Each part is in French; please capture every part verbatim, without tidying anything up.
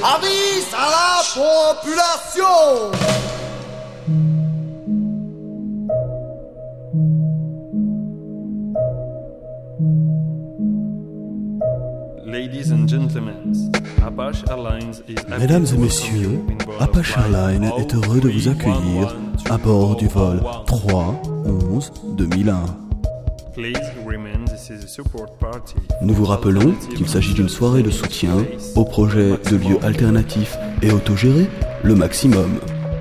Avis à la population! Ladies and gentlemen, Apache Airlines is Mesdames et messieurs, Apache Airlines est heureux de vous accueillir à bord du vol trois onze deux mille un. Nous vous rappelons qu'il s'agit d'une soirée de soutien au projet de lieux alternatifs et autogérés, le Maximum.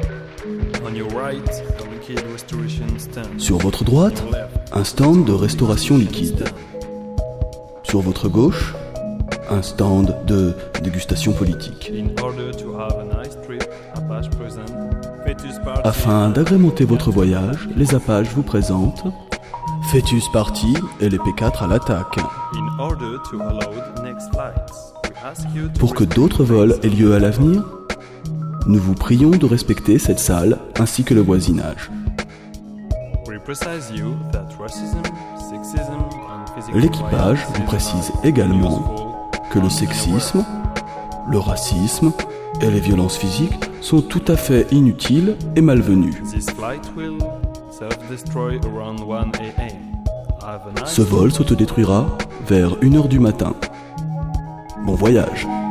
Sur votre droite, un stand de restauration liquide. Sur votre gauche, un stand de dégustation politique. Afin d'agrémenter votre voyage, les Apaches vous présentent Fetus Party et les P quatre à l'attaque. Pour que d'autres vols aient lieu à l'avenir, nous vous prions de respecter cette salle ainsi que le voisinage. L'équipage vous précise également que le sexisme, le racisme et les violences physiques sont tout à fait inutiles et malvenues. Ce vol s'autodétruira vers une heure du matin. Bon voyage.